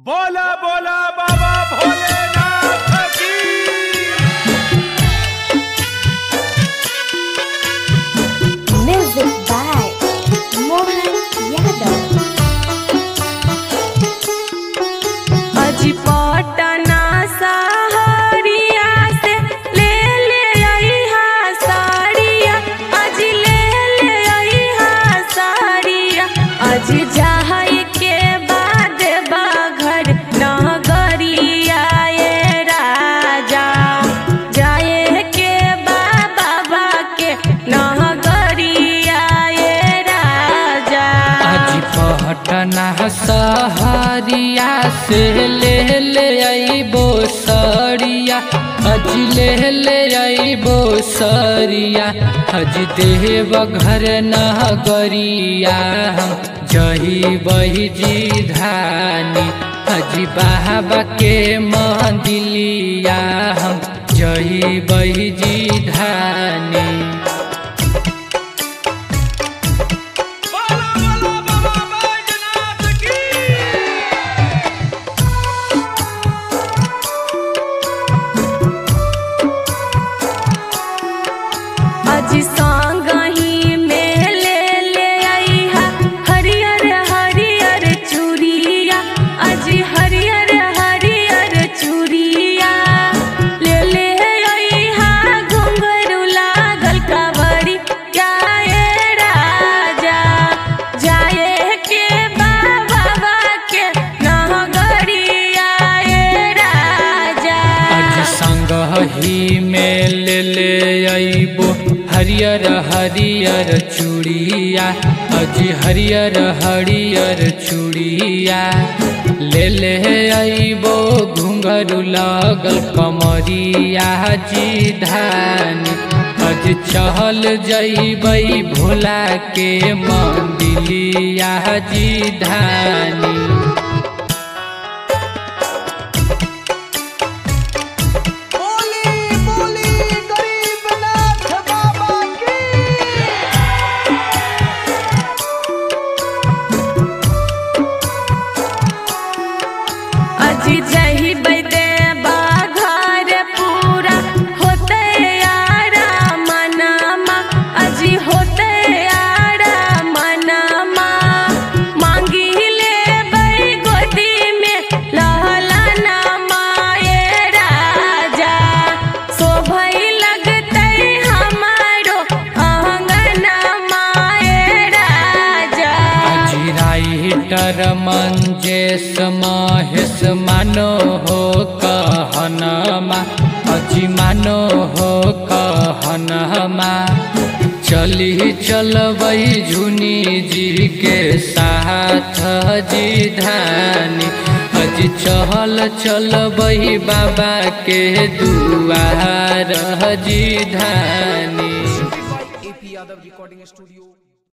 बोला बोला बाबा भोलेनाथ की। Music by Mohan Yadav। अजी पटना सहरिया से ले अइहा साड़िया, अजी ले अइहा साड़िया। अजी जाए के बाद बाघर नगरिया ये राजा, जाए के बाबा के नगरिया ये राजा। अजी पटना सहरिया से ले अइबो सरिया, अजी ले अइबो सरिया। अजी देव घर नगरिया हम जही बही जी धानी, अजी बाबा के मंदिलिया हम जही बही जी धानी। अजी संगही में ले अइहा हरियर हरियर चूड़िया, अजी हरियर हरियर चूड़िया। ले अइहा घुंघरू लागल कावड़ी जाए राजा, जाए के बाबा के नगरिया ये राजा। अजी संगही में ले अइबो हरियर हरियर चूड़िया, अजी हरियर हरियर चूड़िया। ले अइबो घुंघरू लागल कमरिया जी धानी। अजी चहल जइबै भोला के मंदिलिया जी धानी। अजी जही बैदे बाघर पूरा होते यारा मनमा, अजी होते यारा मनमा। मांगी ले गोदी में लहलाना माए राजा, शोभई लगते हमारो आंगना माए राजा। अजी राइटर मंजेश महेश मानो हो कहनमा, अजी मानो हो कहनमा। चली चलबै झुनी जी के साथ जी धानी, अजी चहल चलबै बाबा के दुआर जी धानी। AP Yadav recording studio.